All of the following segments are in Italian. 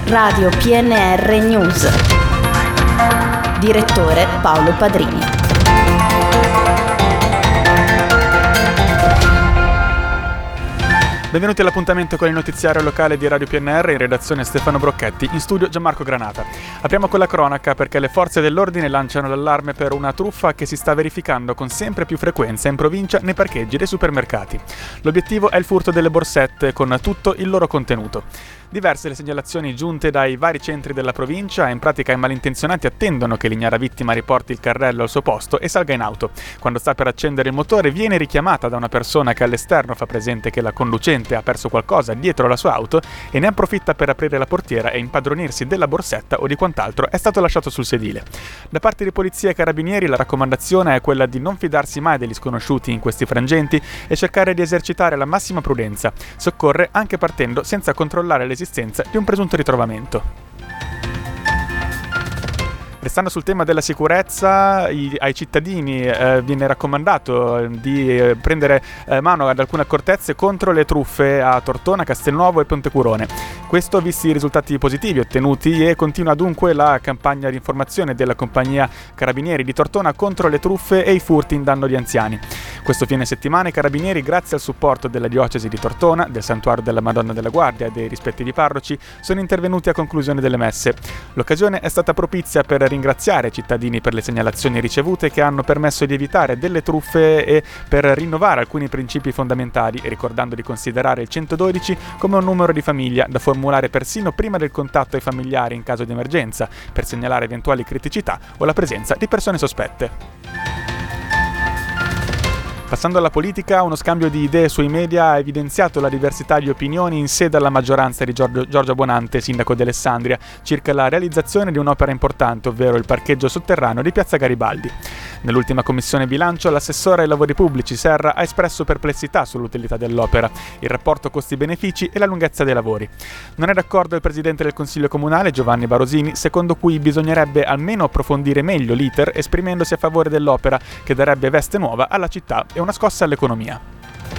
Radio PNR News. Direttore Paolo Padrini. Benvenuti all'appuntamento con il notiziario locale di Radio PNR, in redazione Stefano Brocchetti, in studio Gianmarco Granata. Apriamo con la cronaca perché le forze dell'ordine lanciano l'allarme per una truffa che si sta verificando con sempre più frequenza in provincia nei parcheggi dei supermercati. L'obiettivo è il furto delle borsette con tutto il loro contenuto. Diverse le segnalazioni giunte dai vari centri della provincia e in pratica i malintenzionati attendono che l'ignara vittima riporti il carrello al suo posto e salga in auto. Quando sta per accendere il motore viene richiamata da una persona che all'esterno fa presente che la conducente ha perso qualcosa dietro la sua auto e ne approfitta per aprire la portiera e impadronirsi della borsetta o di quant'altro è stato lasciato sul sedile. Da parte di polizia e carabinieri la raccomandazione è quella di non fidarsi mai degli sconosciuti in questi frangenti e cercare di esercitare la massima prudenza. Soccorre anche partendo senza controllare l'esistenza di un presunto ritrovamento. Restando sul tema della sicurezza, ai cittadini viene raccomandato di prendere mano ad alcune accortezze contro le truffe a Tortona, Castelnuovo e Pontecurone. Questo visti i risultati positivi ottenuti e continua dunque la campagna di informazione della compagnia Carabinieri di Tortona contro le truffe e i furti in danno di anziani. Questo fine settimana i Carabinieri, grazie al supporto della diocesi di Tortona, del Santuario della Madonna della Guardia e dei rispettivi parroci, sono intervenuti a conclusione delle messe. L'occasione è stata propizia per ringraziare i cittadini per le segnalazioni ricevute che hanno permesso di evitare delle truffe e per rinnovare alcuni principi fondamentali, ricordando di considerare il 112 come un numero di famiglia da formulare persino prima del contatto ai familiari in caso di emergenza, per segnalare eventuali criticità o la presenza di persone sospette. Passando alla politica, uno scambio di idee sui media ha evidenziato la diversità di opinioni in sede alla maggioranza di Giorgio Bonante, sindaco di Alessandria, circa la realizzazione di un'opera importante, ovvero il parcheggio sotterraneo di Piazza Garibaldi. Nell'ultima commissione bilancio, l'assessore ai lavori pubblici Serra ha espresso perplessità sull'utilità dell'opera, il rapporto costi-benefici e la lunghezza dei lavori. Non è d'accordo il presidente del Consiglio Comunale, Giovanni Barosini, secondo cui bisognerebbe almeno approfondire meglio l'iter, esprimendosi a favore dell'opera, che darebbe veste nuova alla città e una scossa all'economia.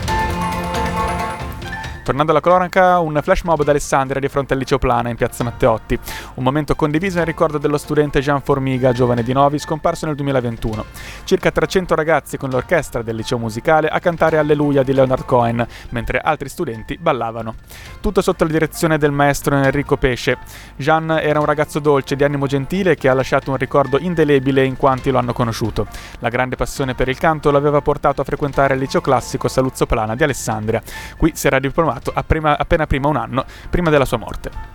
Tornando alla cronaca, un flash mob ad Alessandria di fronte al liceo Plana in piazza Matteotti. Un momento condiviso in ricordo dello studente Gian Formiga, giovane di Novi, scomparso nel 2021. Circa 300 ragazzi con l'orchestra del liceo musicale a cantare Alleluia di Leonard Cohen, mentre altri studenti ballavano. Tutto sotto la direzione del maestro Enrico Pesce. Gian era un ragazzo dolce, di animo gentile, che ha lasciato un ricordo indelebile in quanti lo hanno conosciuto. La grande passione per il canto l'aveva portato a frequentare il liceo classico Saluzzo Plana di Alessandria. Qui si era diplomato appena prima un anno prima della sua morte.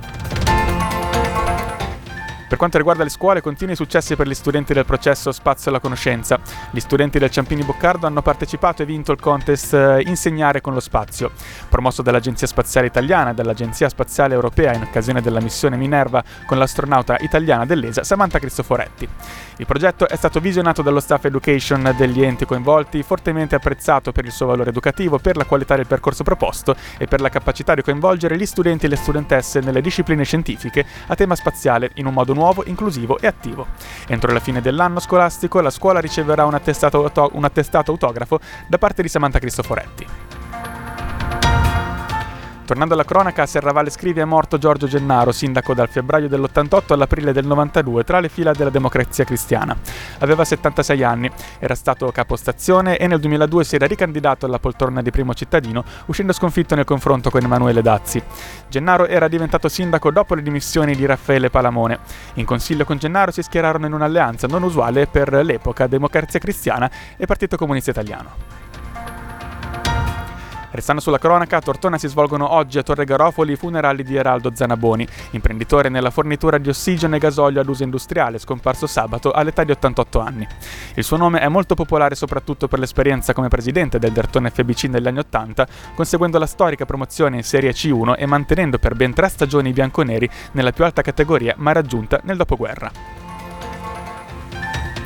Per quanto riguarda le scuole, continui i successi per gli studenti del processo Spazio alla Conoscenza. Gli studenti del Ciampini Boccardo hanno partecipato e vinto il contest Insegnare con lo Spazio, promosso dall'Agenzia Spaziale Italiana e dall'Agenzia Spaziale Europea in occasione della missione Minerva con l'astronauta italiana dell'ESA Samantha Cristoforetti. Il progetto è stato visionato dallo staff education degli enti coinvolti, fortemente apprezzato per il suo valore educativo, per la qualità del percorso proposto e per la capacità di coinvolgere gli studenti e le studentesse nelle discipline scientifiche a tema spaziale in un modo nuovo, inclusivo e attivo. Entro la fine dell'anno scolastico la scuola riceverà un attestato autografo da parte di Samantha Cristoforetti. Tornando alla cronaca, a Serravalle Scrivia è morto Giorgio Gennaro, sindaco dal febbraio dell'88 all'aprile del 92 tra le fila della Democrazia Cristiana. Aveva 76 anni, era stato capostazione e nel 2002 si era ricandidato alla poltrona di primo cittadino, uscendo sconfitto nel confronto con Emanuele Dazzi. Gennaro era diventato sindaco dopo le dimissioni di Raffaele Palamone. In consiglio con Gennaro si schierarono in un'alleanza non usuale per l'epoca Democrazia Cristiana e Partito Comunista Italiano. Restando sulla cronaca, a Tortona si svolgono oggi a Torre Garofoli i funerali di Eraldo Zanaboni, imprenditore nella fornitura di ossigeno e gasolio ad uso industriale, scomparso sabato all'età di 88 anni. Il suo nome è molto popolare soprattutto per l'esperienza come presidente del Derthon FBC negli anni 80, conseguendo la storica promozione in Serie C1 e mantenendo per ben 3 stagioni i bianconeri nella più alta categoria mai raggiunta nel dopoguerra. Per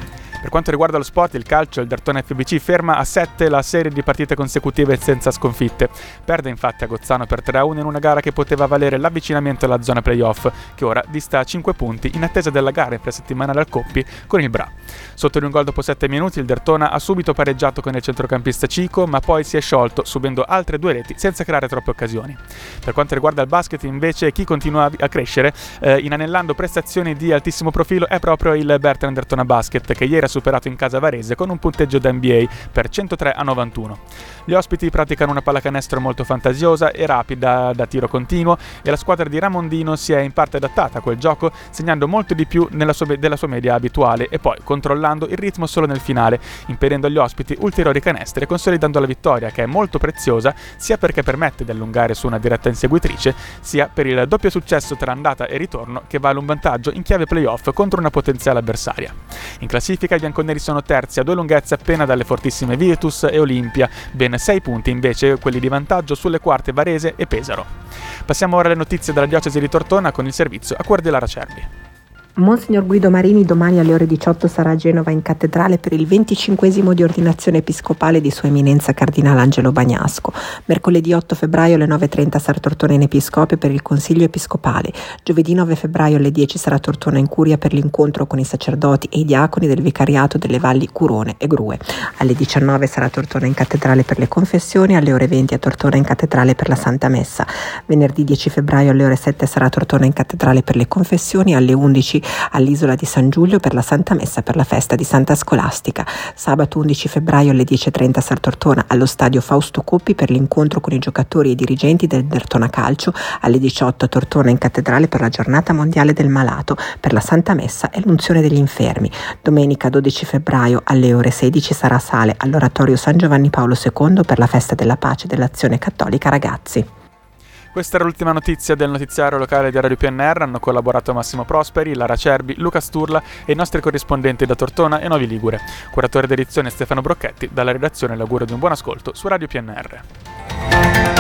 Per quanto riguarda lo sport, il calcio, il Derthona FBC ferma a 7 la serie di partite consecutive senza sconfitte. Perde infatti a Gozzano per 3-1 in una gara che poteva valere l'avvicinamento alla zona playoff, che ora dista a 5 punti in attesa della gara infrasettimanale al Coppi con il Bra. Sotto di un gol dopo 7 minuti il Derthona ha subito pareggiato con il centrocampista Cico, ma poi si è sciolto subendo altre 2 reti senza creare troppe occasioni. Per quanto riguarda il basket invece, chi continua a crescere inanellando prestazioni di altissimo profilo è proprio il Bertrand Derthona Basket, che ieri ha superato in casa Varese con un punteggio da NBA per 103-91. Gli ospiti praticano una pallacanestro molto fantasiosa e rapida da tiro continuo e la squadra di Ramondino si è in parte adattata a quel gioco, segnando molto di più della sua media abituale e poi controllando il ritmo solo nel finale, impedendo agli ospiti ulteriori canestri e consolidando la vittoria, che è molto preziosa sia perché permette di allungare su una diretta inseguitrice, sia per il doppio successo tra andata e ritorno che vale un vantaggio in chiave playoff contro una potenziale avversaria. In classifica i bianconeri sono terzi a 2 lunghezze appena dalle fortissime Virtus e Olimpia, ben 6 punti invece quelli di vantaggio sulle quarte Varese e Pesaro. Passiamo ora alle notizie dalla diocesi di Tortona con il servizio a cuor di Lara Cerbi. Monsignor Guido Marini domani alle ore 18 sarà a Genova in cattedrale per il 25esimo di ordinazione episcopale di Sua Eminenza Cardinale Angelo Bagnasco. Mercoledì 8 febbraio alle 9:30 sarà a Tortona in Episcopio per il Consiglio Episcopale. Giovedì 9 febbraio alle 10 sarà a Tortona in Curia per l'incontro con i sacerdoti e i diaconi del Vicariato delle Valli Curone e Grue. Alle 19 sarà a Tortona in cattedrale per le confessioni, alle ore 20 a Tortona in cattedrale per la Santa Messa. Venerdì 10 febbraio alle ore 7 sarà a Tortona in cattedrale per le confessioni, alle 11 all'Isola di San Giulio per la Santa Messa per la festa di Santa Scolastica. Sabato 11 febbraio alle 10:30 sarà a Tortona allo stadio Fausto Coppi per l'incontro con i giocatori e i dirigenti del Derthona Calcio, alle 18 a Tortona in cattedrale per la giornata mondiale del malato, per la Santa Messa e l'unzione degli infermi. Domenica 12 febbraio alle ore 16 sarà a Sale all'oratorio San Giovanni Paolo II per la festa della pace dell'Azione Cattolica Ragazzi. Questa era l'ultima notizia del notiziario locale di Radio PNR. Hanno collaborato Massimo Prosperi, Lara Cerbi, Luca Sturla e i nostri corrispondenti da Tortona e Novi Ligure. Curatore d'edizione Stefano Brocchetti. Dalla redazione l'augurio di un buon ascolto su Radio PNR.